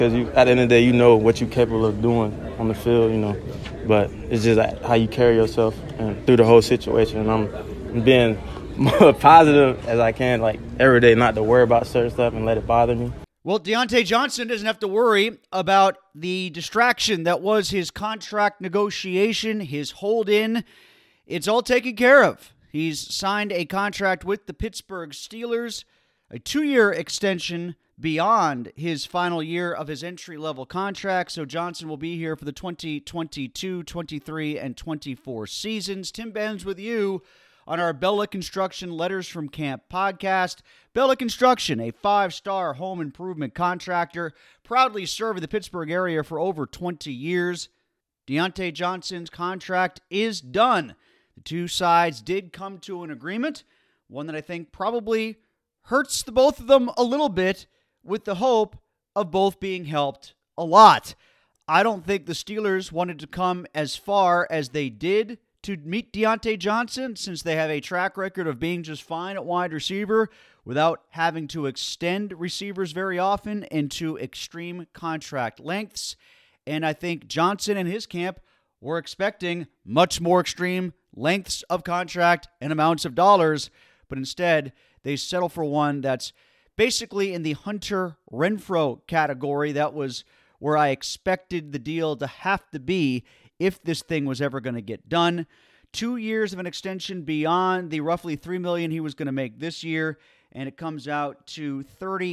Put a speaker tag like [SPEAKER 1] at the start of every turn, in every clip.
[SPEAKER 1] Because at the end of the day, you know what you're capable of doing on the field, But it's just how you carry yourself and through the whole situation. And I'm being more positive as I can, like every day, not to worry about certain stuff and let it bother me.
[SPEAKER 2] Well, Diontae Johnson doesn't have to worry about the distraction that was his contract negotiation, his hold-in. It's all taken care of. He's signed a contract with the Pittsburgh Steelers, a 2-year extension beyond his final year of his entry-level contract. So Johnson will be here for the 2022, 23, and 24 seasons. Tim Benz with you on our Bella Construction Letters from Camp podcast. Bella Construction, a 5-star home improvement contractor, proudly serving the Pittsburgh area for over 20 years. Diontae Johnson's contract is done. The two sides did come to an agreement, one that I think probably hurts the both of them a little bit, with the hope of both being helped a lot. I don't think the Steelers wanted to come as far as they did to meet Diontae Johnson, since they have a track record of being just fine at wide receiver without having to extend receivers very often into extreme contract lengths. And I think Johnson and his camp were expecting much more extreme lengths of contract and amounts of dollars, but instead they settle for one that's basically in the Hunter Renfrow category. That was where I expected the deal to have to be if this thing was ever going to get done. 2 years of an extension beyond the roughly $3 million he was going to make this year, and it comes out to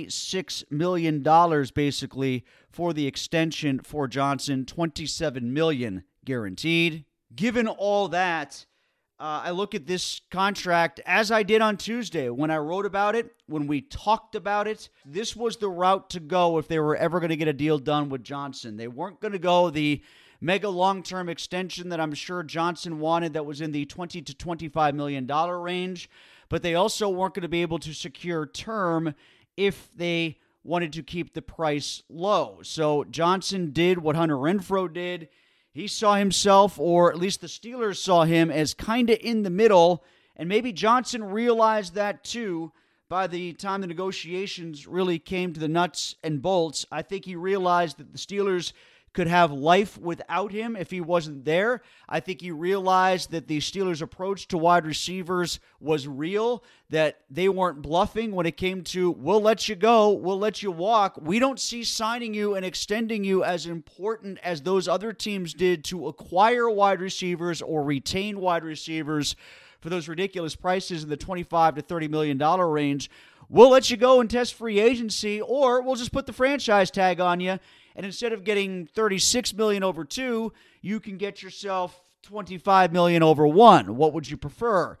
[SPEAKER 2] $36 million basically for the extension for Johnson, $27 million guaranteed. Given all that, I look at this contract as I did on Tuesday when I wrote about it, when we talked about it. This was the route to go if they were ever going to get a deal done with Johnson. They weren't going to go the mega long-term extension that I'm sure Johnson wanted that was in the $20 to $25 million range, but they also weren't going to be able to secure term if they wanted to keep the price low. So Johnson did what Hunter Renfrow did. He saw himself, or at least the Steelers saw him, as kind of in the middle, and maybe Johnson realized that too by the time the negotiations really came to the nuts and bolts. I think he realized that the Steelers could have life without him if he wasn't there. I think he realized that the Steelers' approach to wide receivers was real, that they weren't bluffing when it came to, we'll let you go, we'll let you walk. We don't see signing you and extending you as important as those other teams did to acquire wide receivers or retain wide receivers for those ridiculous prices in the $25 to $30 million range. We'll let you go and test free agency, or we'll just put the franchise tag on you. And instead of getting $36 million over 2, you can get yourself $25 million over 1. What would you prefer?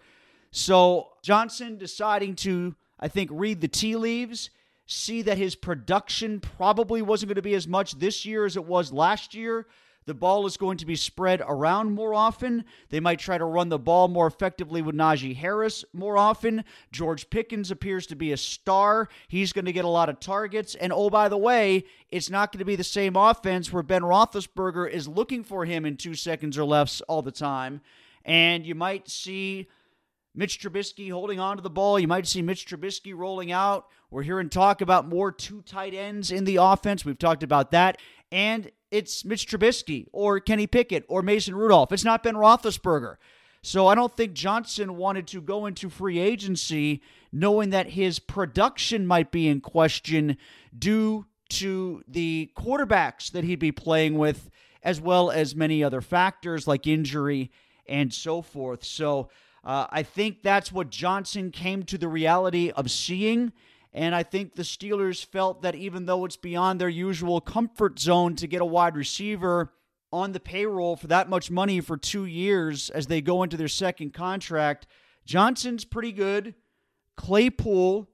[SPEAKER 2] So Johnson deciding to, I think, read the tea leaves, see that his production probably wasn't going to be as much this year as it was last year. The ball is going to be spread around more often. They might try to run the ball more effectively with Najee Harris more often. George Pickens appears to be a star. He's going to get a lot of targets. And oh, by the way, it's not going to be the same offense where Ben Roethlisberger is looking for him in 2 seconds or less all the time. And you might see Mitch Trubisky holding on to the ball. You might see Mitch Trubisky rolling out. We're hearing talk about more 2 tight ends in the offense. We've talked about that. And it's Mitch Trubisky or Kenny Pickett or Mason Rudolph. It's not Ben Roethlisberger. So I don't think Johnson wanted to go into free agency knowing that his production might be in question due to the quarterbacks that he'd be playing with, as well as many other factors like injury and so forth. So I think that's what Johnson came to the reality of seeing. And I think the Steelers felt that even though it's beyond their usual comfort zone to get a wide receiver on the payroll for that much money for 2 years as they go into their second contract, Johnson's pretty good. Claypool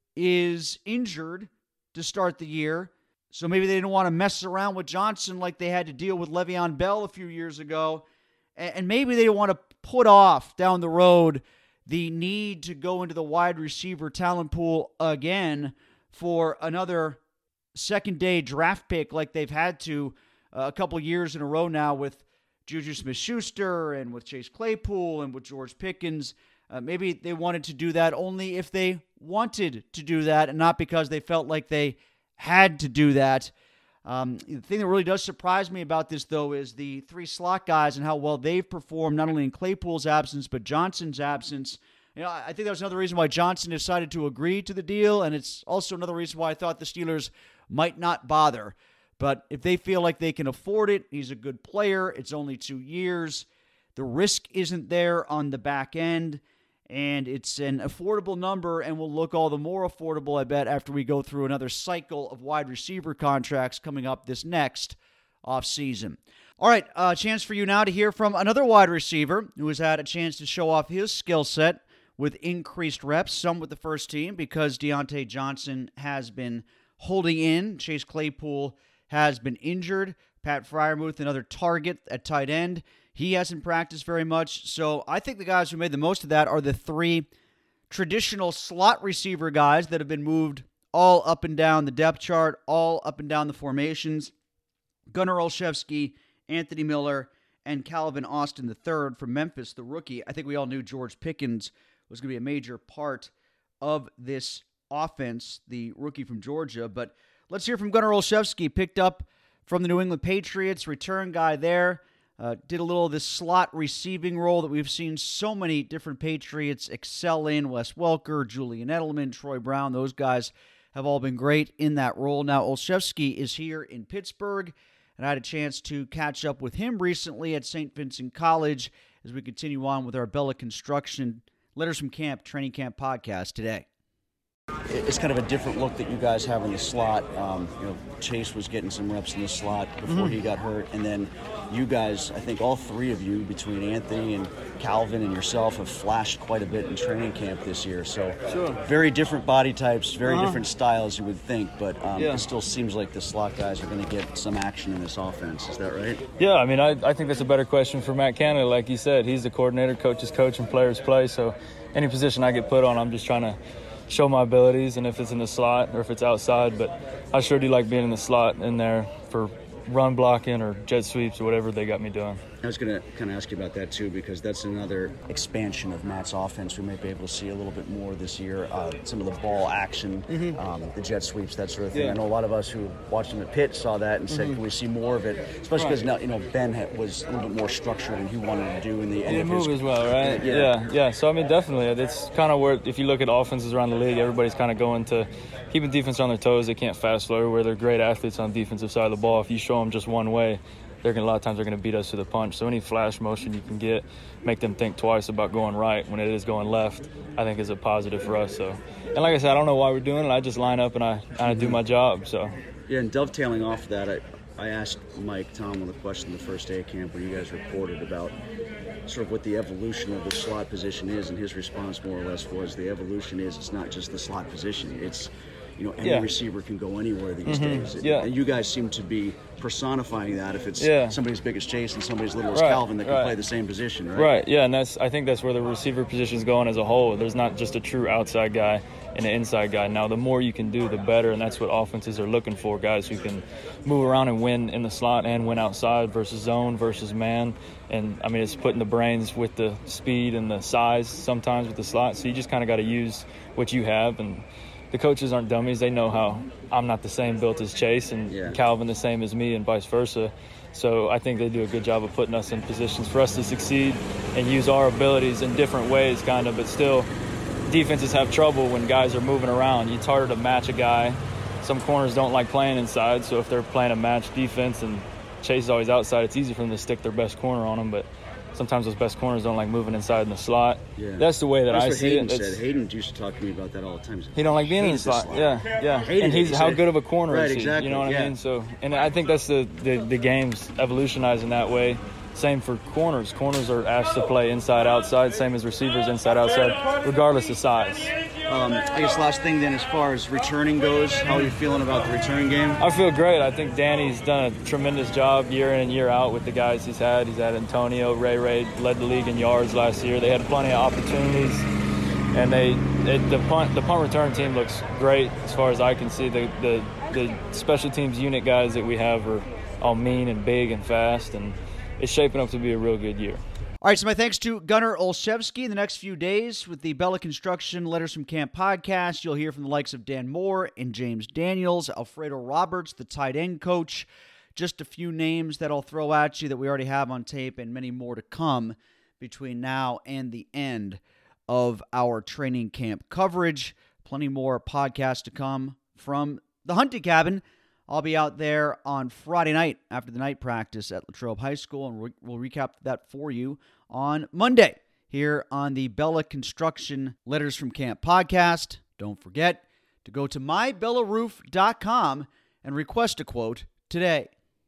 [SPEAKER 2] is injured to start the year, so maybe they didn't want to mess around with Johnson like they had to deal with Le'Veon Bell a few years ago. And maybe they want to put off down the road the need to go into the wide receiver talent pool again for another second-day draft pick like they've had to a couple years in a row now with Juju Smith-Schuster and with Chase Claypool and with George Pickens. Maybe they wanted to do that only if they wanted to do that and not because they felt like they had to do that. The thing that really does surprise me about this, though, is the three slot guys and how well they've performed, not only in Claypool's absence, but Johnson's absence. I think that was another reason why Johnson decided to agree to the deal, and it's also another reason why I thought the Steelers might not bother. But if they feel like they can afford it, he's a good player, it's only 2 years, the risk isn't there on the back end, and it's an affordable number and will look all the more affordable, I bet, after we go through another cycle of wide receiver contracts coming up this next offseason. All right, a chance for you now to hear from another wide receiver who has had a chance to show off his skill set with increased reps, some with the first team because Deontay Johnson has been holding in. Chase Claypool has been injured. Pat Freiermuth, another target at tight end. He hasn't practiced very much. So I think the guys who made the most of that are the three traditional slot receiver guys that have been moved all up and down the depth chart, all up and down the formations. Gunnar Olszewski, Anthony Miller, and Calvin Austin III from Memphis, the rookie. I think we all knew George Pickens was going to be a major part of this offense, the rookie from Georgia. But let's hear from Gunnar Olszewski, picked up from the New England Patriots, return guy there. Did a little of this slot receiving role that we've seen so many different Patriots excel in. Wes Welker, Julian Edelman, Troy Brown, those guys have all been great in that role. Now Olszewski is here in Pittsburgh, and I had a chance to catch up with him recently at St. Vincent College as we continue on with our Bella Construction Letters from Camp Training Camp podcast today.
[SPEAKER 3] It's kind of a different look that you guys have in the slot. Chase was getting some reps in the slot before he got hurt, and then you guys, I think all three of you, between Anthony and Calvin and yourself, have flashed quite a bit in training camp this year. So very different body types, very different styles, you would think, but it still seems like the slot guys are going to get some action in this offense. Is that right?
[SPEAKER 4] Yeah, I mean, I think that's a better question for Matt Canada. Like you said, he's the coordinator, coaches coach, and players play. So any position I get put on, I'm just trying to show my abilities, and if it's in the slot or if it's outside. But I sure do like being in the slot in there for run blocking or jet sweeps or whatever they got me doing.
[SPEAKER 3] I was going to kind of ask you about that too, because that's another expansion of Matt's offense we might be able to see a little bit more this year. Some of the ball action, the jet sweeps, that sort of thing. I know a lot of us who watched him at Pitt saw that and said, can we see more of it? Especially because now, Ben was a little bit more structured and he wanted to do in the end of his...
[SPEAKER 4] move as well, right? Yeah. So, I mean, definitely. It's kind of where, if you look at offenses around the league, everybody's kind of going to keeping defense on their toes. They can't fast flow, where they're great athletes on the defensive side of the ball. If you show them just one way, a lot of times they're going to beat us to the punch. So any flash motion you can get, make them think twice about going right when it is going left, I think is a positive for us. So, and like I said, I don't know why we're doing it. I just line up and I do my job. So
[SPEAKER 3] yeah, and dovetailing off that, I asked Mike Tomlin the question the first day of camp when you guys reported about sort of what the evolution of the slot position is, and his response more or less was the evolution is it's not just the slot position. It's any receiver can go anywhere these days. And you guys seem to be personifying that if it's somebody as big as Chase and somebody as little as Calvin that can play the same position, right?
[SPEAKER 4] Right, yeah, and I think that's where the receiver position is going as a whole. There's not just a true outside guy and an inside guy. Now, the more you can do, the better, and that's what offenses are looking for, guys who can move around and win in the slot and win outside versus zone versus man. And, I mean, it's putting the brains with the speed and the size sometimes with the slot, so you just kind of got to use what you have. And the coaches aren't dummies. They know how I'm not the same built as Chase and Calvin the same as me and vice versa. So I think they do a good job of putting us in positions for us to succeed and use our abilities in different ways, kind of. But still, defenses have trouble when guys are moving around. It's harder to match a guy. Some corners don't like playing inside, so if they're playing a match defense and Chase is always outside, it's easy for them to stick their best corner on him. But sometimes those best corners don't like moving inside in the slot. Yeah. That's the way that I see it.
[SPEAKER 3] Said. Hayden used to talk to me about that all the time.
[SPEAKER 4] He don't like being in the slot. Yeah. And he's how good of a corner is he?
[SPEAKER 3] Exactly.
[SPEAKER 4] You know what I mean? So, and I think that's the game's evolutionizing that way. Same for corners. Corners are asked to play inside, outside, same as receivers, inside, outside, regardless of size.
[SPEAKER 3] I guess last thing then, as far as returning goes, how are you feeling about the returning game?
[SPEAKER 4] I feel great. I think Danny's done a tremendous job year in and year out with the guys he's had. He's had Antonio, Ray led the league in yards last year. They had plenty of opportunities, and the punt return team looks great as far as I can see. The special teams unit guys that we have are all mean and big and fast, and it's shaping up to be a real good year.
[SPEAKER 2] All right, so my thanks to Gunnar Olszewski. In the next few days with the Bella Construction Letters from Camp podcast, you'll hear from the likes of Dan Moore and James Daniels, Alfredo Roberts, the tight end coach. Just a few names that I'll throw at you that we already have on tape, and many more to come between now and the end of our training camp coverage. Plenty more podcasts to come from the hunting cabin. I'll be out there on Friday night after the night practice at Latrobe High School, and we'll recap that for you on Monday here on the Bella Construction Letters from Camp podcast. Don't forget to go to mybelaroof.com and request a quote today.